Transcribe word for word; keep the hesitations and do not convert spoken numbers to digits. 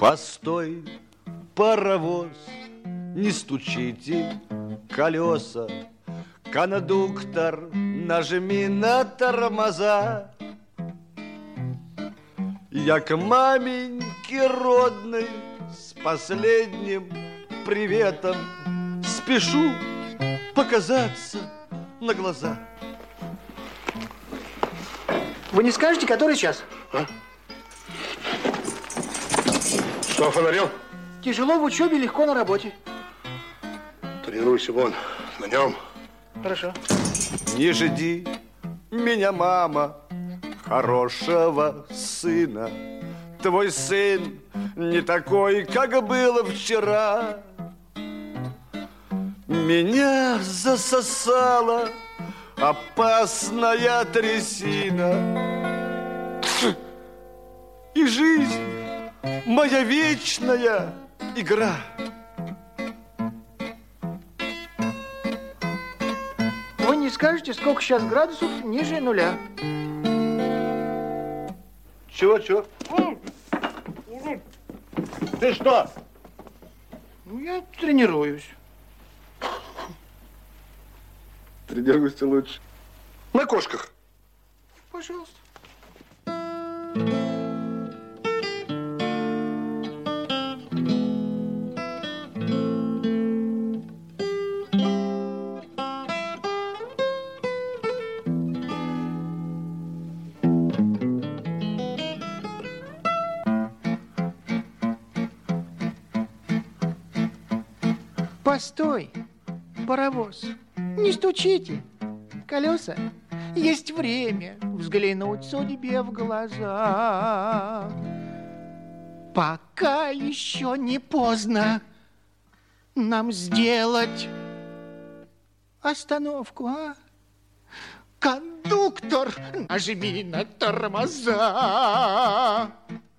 Постой, паровоз, не стучите колеса. Кондуктор, нажми на тормоза. Я к маменьке родной с последним приветом спешу показаться на глаза. Вы не скажете, который час? А? Что, фонарел? Тяжело в учебе, легко на работе. Тренируйся вон, на нем. Хорошо. Не жди меня, мама, хорошего сына. Твой сын не такой, как было вчера. Меня засосала опасная трясина. И жизнь моя вечная игра. Вы не скажете, сколько сейчас градусов ниже нуля? Чего, чего? Ты что? Ну, я тренируюсь. Тренируйся лучше. На кошках. Пожалуйста. Постой, паровоз, не стучите. Колеса, есть время взглянуть судьбе в глаза. Пока еще не поздно нам сделать остановку, а? Кондуктор, нажми на тормоза.